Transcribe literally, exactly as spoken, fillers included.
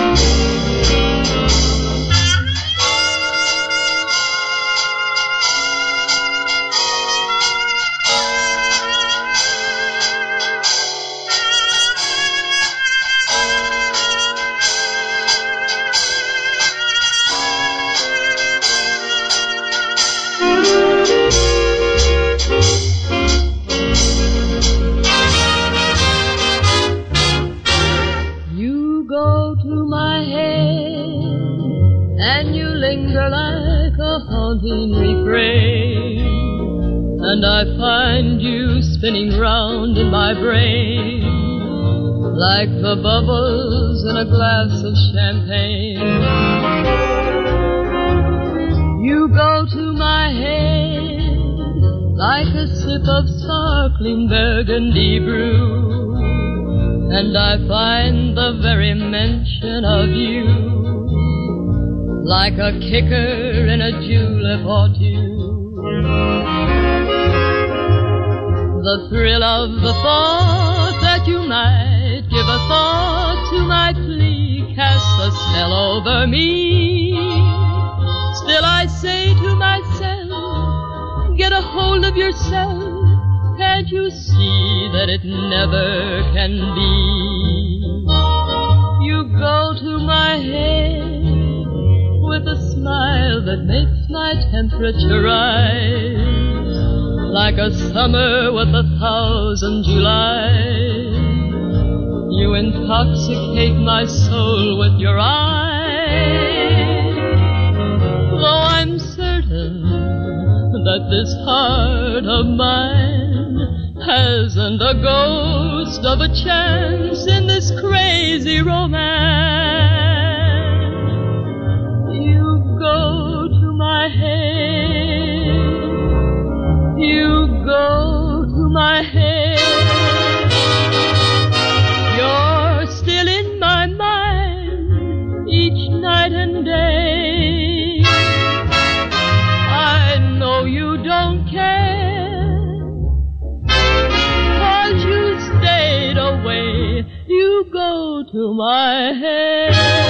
Go to my head, and you linger like a haunting refrain, and I find you spinning round in my brain like the bubbles in a glass of champagne. You go to my head like a sip of sparkling burgundy brew, and I find the very mention of you like a kicker in a julep or two. The thrill of the thought that you might give a thought to my plea casts a spell over me. Still I say to myself, get a hold of yourself. Can't you see that it never can be? You go to my head with a smile that makes my temperature rise like a summer with a thousand Julys. You intoxicate my soul with your eyes, though I'm certain that this heart of mine hasn't a ghost of a chance in this crazy romance. You go to my head, you go to my head. You're still in my mind each night and day. I know you don't care, you go to my head.